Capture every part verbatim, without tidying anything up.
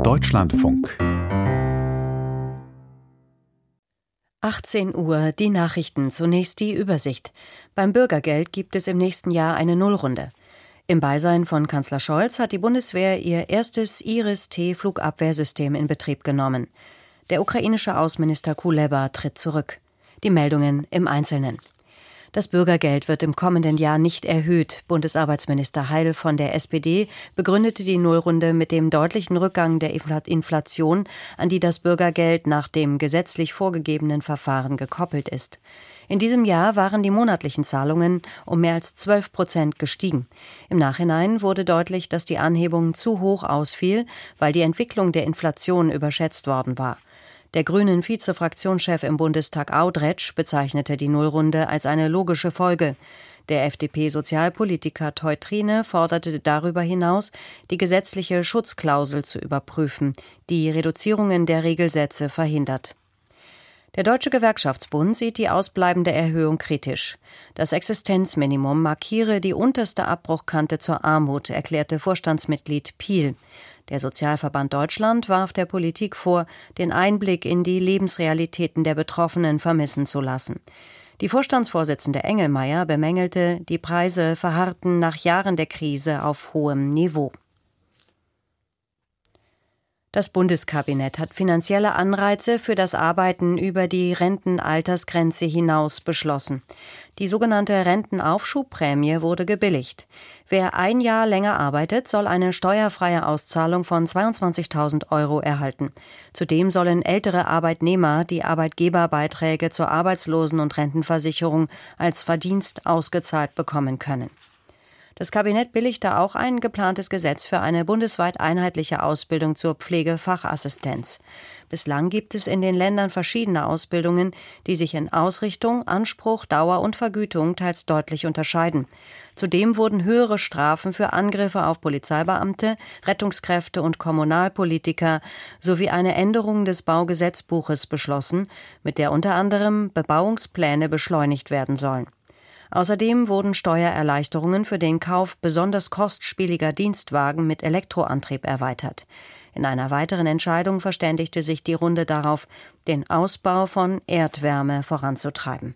Deutschlandfunk. achtzehn Uhr, die Nachrichten, zunächst die Übersicht. Beim Bürgergeld gibt es im nächsten Jahr eine Nullrunde. Im Beisein von Kanzler Scholz hat die Bundeswehr ihr erstes Iris-T-Flugabwehrsystem in Betrieb genommen. Der ukrainische Außenminister Kuleba tritt zurück. Die Meldungen im Einzelnen. Das Bürgergeld wird im kommenden Jahr nicht erhöht. Bundesarbeitsminister Heil von der S P D begründete die Nullrunde mit dem deutlichen Rückgang der Inflation, an die das Bürgergeld nach dem gesetzlich vorgegebenen Verfahren gekoppelt ist. In diesem Jahr waren die monatlichen Zahlungen um mehr als zwölf Prozent gestiegen. Im Nachhinein wurde deutlich, dass die Anhebung zu hoch ausfiel, weil die Entwicklung der Inflation überschätzt worden war. Der grünen Vize-Fraktionschef im Bundestag Audretsch bezeichnete die Nullrunde als eine logische Folge. Der F D P-Sozialpolitiker Teutrine forderte darüber hinaus, die gesetzliche Schutzklausel zu überprüfen, die Reduzierungen der Regelsätze verhindert. Der Deutsche Gewerkschaftsbund sieht die ausbleibende Erhöhung kritisch. Das Existenzminimum markiere die unterste Abbruchkante zur Armut, erklärte Vorstandsmitglied Piel. Der Sozialverband Deutschland warf der Politik vor, den Einblick in die Lebensrealitäten der Betroffenen vermissen zu lassen. Die Vorstandsvorsitzende Engelmeier bemängelte, die Preise verharrten nach Jahren der Krise auf hohem Niveau. Das Bundeskabinett hat finanzielle Anreize für das Arbeiten über die Rentenaltersgrenze hinaus beschlossen. Die sogenannte Rentenaufschubprämie wurde gebilligt. Wer ein Jahr länger arbeitet, soll eine steuerfreie Auszahlung von zweiundzwanzigtausend Euro erhalten. Zudem sollen ältere Arbeitnehmer die Arbeitgeberbeiträge zur Arbeitslosen- und Rentenversicherung als Verdienst ausgezahlt bekommen können. Das Kabinett billigte auch ein geplantes Gesetz für eine bundesweit einheitliche Ausbildung zur Pflegefachassistenz. Bislang gibt es in den Ländern verschiedene Ausbildungen, die sich in Ausrichtung, Anspruch, Dauer und Vergütung teils deutlich unterscheiden. Zudem wurden höhere Strafen für Angriffe auf Polizeibeamte, Rettungskräfte und Kommunalpolitiker sowie eine Änderung des Baugesetzbuches beschlossen, mit der unter anderem Bebauungspläne beschleunigt werden sollen. Außerdem wurden Steuererleichterungen für den Kauf besonders kostspieliger Dienstwagen mit Elektroantrieb erweitert. In einer weiteren Entscheidung verständigte sich die Runde darauf, den Ausbau von Erdwärme voranzutreiben.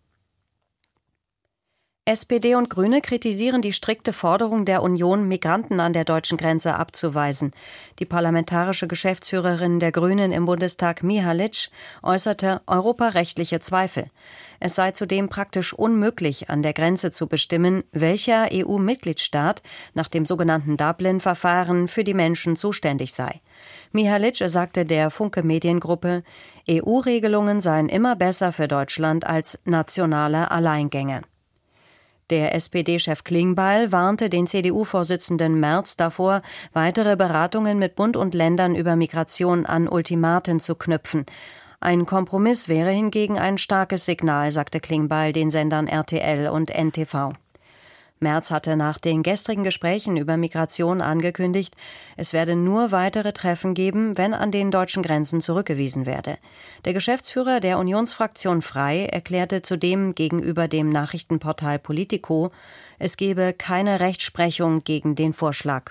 S P D und Grüne kritisieren die strikte Forderung der Union, Migranten an der deutschen Grenze abzuweisen. Die parlamentarische Geschäftsführerin der Grünen im Bundestag, Mihalic, äußerte europarechtliche Zweifel. Es sei zudem praktisch unmöglich, an der Grenze zu bestimmen, welcher E U-Mitgliedstaat nach dem sogenannten Dublin-Verfahren für die Menschen zuständig sei. Mihalic sagte der Funke Mediengruppe, E U-Regelungen seien immer besser für Deutschland als nationale Alleingänge. Der S P D-Chef Klingbeil warnte den C D U-Vorsitzenden Merz davor, weitere Beratungen mit Bund und Ländern über Migration an Ultimaten zu knüpfen. Ein Kompromiss wäre hingegen ein starkes Signal, sagte Klingbeil den Sendern R T L und N T V. Merz hatte nach den gestrigen Gesprächen über Migration angekündigt, es werde nur weitere Treffen geben, wenn an den deutschen Grenzen zurückgewiesen werde. Der Geschäftsführer der Unionsfraktion Frei erklärte zudem gegenüber dem Nachrichtenportal Politico, es gebe keine Rechtsprechung gegen den Vorschlag.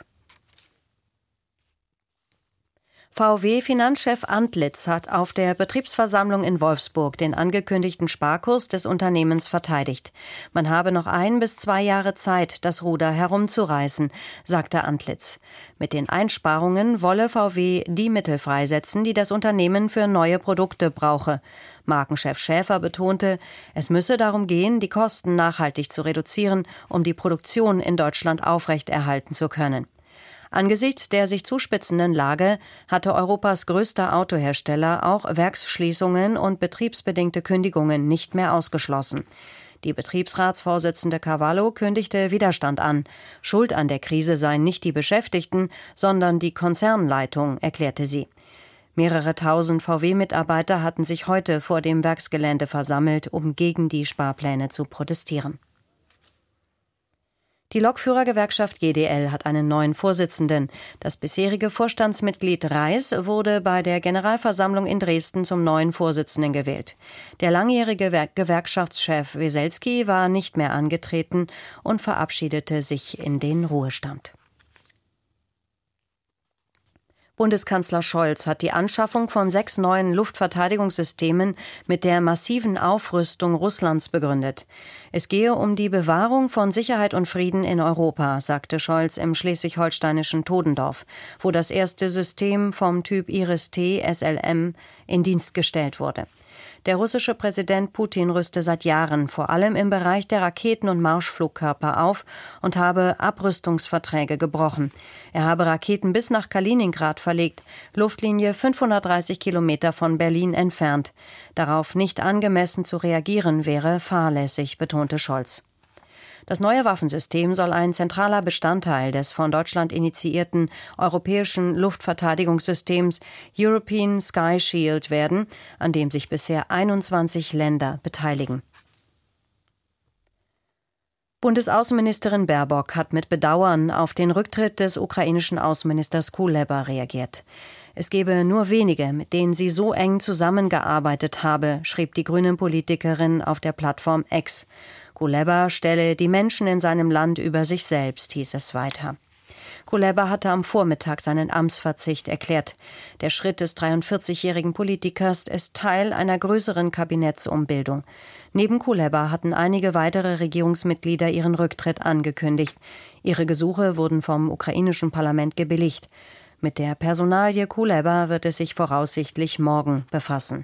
V W-Finanzchef Antlitz hat auf der Betriebsversammlung in Wolfsburg den angekündigten Sparkurs des Unternehmens verteidigt. Man habe noch ein bis zwei Jahre Zeit, das Ruder herumzureißen, sagte Antlitz. Mit den Einsparungen wolle V W die Mittel freisetzen, die das Unternehmen für neue Produkte brauche. Markenchef Schäfer betonte, es müsse darum gehen, die Kosten nachhaltig zu reduzieren, um die Produktion in Deutschland aufrechterhalten zu können. Angesichts der sich zuspitzenden Lage hatte Europas größter Autohersteller auch Werksschließungen und betriebsbedingte Kündigungen nicht mehr ausgeschlossen. Die Betriebsratsvorsitzende Cavallo kündigte Widerstand an. Schuld an der Krise seien nicht die Beschäftigten, sondern die Konzernleitung, erklärte sie. Mehrere tausend V W-Mitarbeiter hatten sich heute vor dem Werksgelände versammelt, um gegen die Sparpläne zu protestieren. Die Lokführergewerkschaft G D L hat einen neuen Vorsitzenden. Das bisherige Vorstandsmitglied Reis wurde bei der Generalversammlung in Dresden zum neuen Vorsitzenden gewählt. Der langjährige Gewerkschaftschef Weselski war nicht mehr angetreten und verabschiedete sich in den Ruhestand. Bundeskanzler Scholz hat die Anschaffung von sechs neuen Luftverteidigungssystemen mit der massiven Aufrüstung Russlands begründet. Es gehe um die Bewahrung von Sicherheit und Frieden in Europa, sagte Scholz im schleswig-holsteinischen Todendorf, wo das erste System vom Typ Iris-T S L M in Dienst gestellt wurde. Der russische Präsident Putin rüste seit Jahren vor allem im Bereich der Raketen- und Marschflugkörper auf und habe Abrüstungsverträge gebrochen. Er habe Raketen bis nach Kaliningrad verlegt, Luftlinie fünfhundertdreißig Kilometer von Berlin entfernt. Darauf nicht angemessen zu reagieren wäre fahrlässig, betonte Scholz. Das neue Waffensystem soll ein zentraler Bestandteil des von Deutschland initiierten europäischen Luftverteidigungssystems European Sky Shield werden, an dem sich bisher einundzwanzig Länder beteiligen. Bundesaußenministerin Baerbock hat mit Bedauern auf den Rücktritt des ukrainischen Außenministers Kuleba reagiert. Es gebe nur wenige, mit denen sie so eng zusammengearbeitet habe, schrieb die Grünen-Politikerin auf der Plattform X. Kuleba stelle die Menschen in seinem Land über sich selbst, hieß es weiter. Kuleba hatte am Vormittag seinen Amtsverzicht erklärt. Der Schritt des dreiundvierzigjährigen Politikers ist Teil einer größeren Kabinettsumbildung. Neben Kuleba hatten einige weitere Regierungsmitglieder ihren Rücktritt angekündigt. Ihre Gesuche wurden vom ukrainischen Parlament gebilligt. Mit der Personalie Kuleba wird es sich voraussichtlich morgen befassen.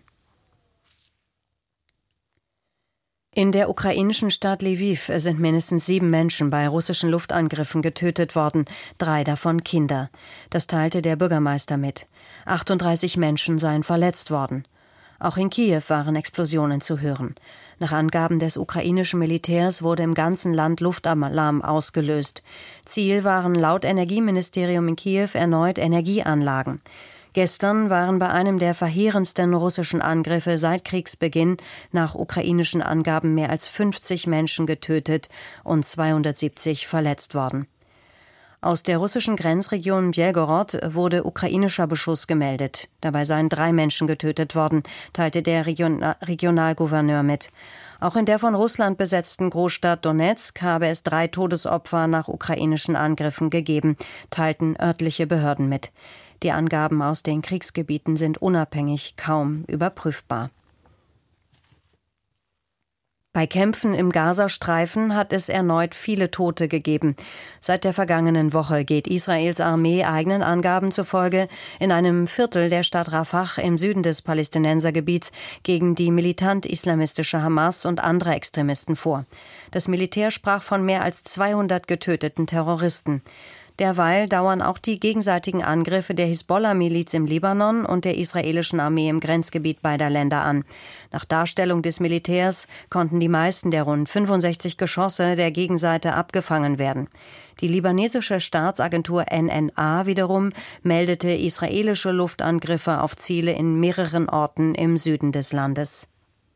In der ukrainischen Stadt Lviv sind mindestens sieben Menschen bei russischen Luftangriffen getötet worden, drei davon Kinder. Das teilte der Bürgermeister mit. achtunddreißig Menschen seien verletzt worden. Auch in Kiew waren Explosionen zu hören. Nach Angaben des ukrainischen Militärs wurde im ganzen Land Luftalarm ausgelöst. Ziel waren laut Energieministerium in Kiew erneut Energieanlagen. Gestern waren bei einem der verheerendsten russischen Angriffe seit Kriegsbeginn nach ukrainischen Angaben mehr als fünfzig Menschen getötet und zweihundertsiebzig verletzt worden. Aus der russischen Grenzregion Belgorod wurde ukrainischer Beschuss gemeldet. Dabei seien drei Menschen getötet worden, teilte der Region- Regionalgouverneur mit. Auch in der von Russland besetzten Großstadt Donezk habe es drei Todesopfer nach ukrainischen Angriffen gegeben, teilten örtliche Behörden mit. Die Angaben aus den Kriegsgebieten sind unabhängig kaum überprüfbar. Bei Kämpfen im Gazastreifen hat es erneut viele Tote gegeben. Seit der vergangenen Woche geht Israels Armee eigenen Angaben zufolge in einem Viertel der Stadt Rafah im Süden des Palästinensergebiets gegen die militant-islamistische Hamas und andere Extremisten vor. Das Militär sprach von mehr als zweihundert getöteten Terroristen. Derweil dauern auch die gegenseitigen Angriffe der Hisbollah-Miliz im Libanon und der israelischen Armee im Grenzgebiet beider Länder an. Nach Darstellung des Militärs konnten die meisten der rund fünfundsechzig Geschosse der Gegenseite abgefangen werden. Die libanesische Staatsagentur N N A wiederum meldete israelische Luftangriffe auf Ziele in mehreren Orten im Süden des Landes.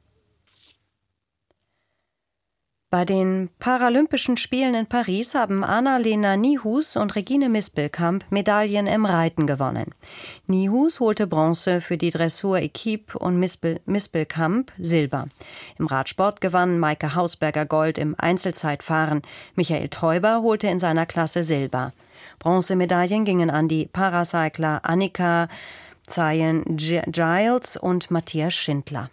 Bei den Paralympischen Spielen in Paris haben Anna-Lena Nijhuis und Regine Mispelkamp Medaillen im Reiten gewonnen. Nijhuis holte Bronze für die Dressur-Equipe und Mispel- Mispelkamp Silber. Im Radsport gewann Maike Hausberger Gold im Einzelzeitfahren. Michael Teuber holte in seiner Klasse Silber. Bronzemedaillen gingen an die Paracycler Annika Zayen-Giles und Matthias Schindler.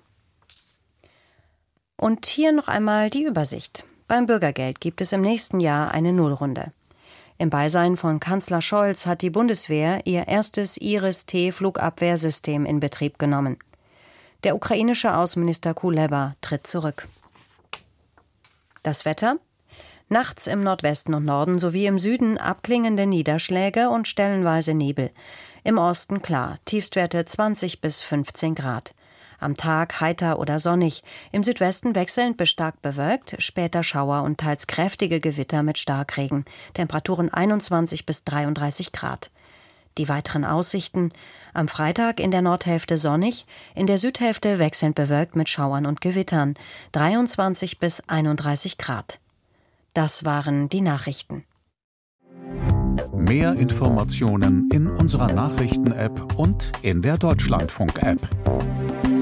Und hier noch einmal die Übersicht. Beim Bürgergeld gibt es im nächsten Jahr eine Nullrunde. Im Beisein von Kanzler Scholz hat die Bundeswehr ihr erstes Iris-T-Flugabwehrsystem in Betrieb genommen. Der ukrainische Außenminister Kuleba tritt zurück. Das Wetter? Nachts im Nordwesten und Norden sowie im Süden abklingende Niederschläge und stellenweise Nebel. Im Osten klar, Tiefstwerte zwanzig bis fünfzehn Grad. Am Tag heiter oder sonnig, im Südwesten wechselnd bis stark bewölkt, später Schauer und teils kräftige Gewitter mit Starkregen. Temperaturen einundzwanzig bis dreiunddreißig Grad. Die weiteren Aussichten: am Freitag in der Nordhälfte sonnig, in der Südhälfte wechselnd bewölkt mit Schauern und Gewittern, dreiundzwanzig bis einunddreißig Grad. Das waren die Nachrichten. Mehr Informationen in unserer Nachrichten-App und in der Deutschlandfunk-App.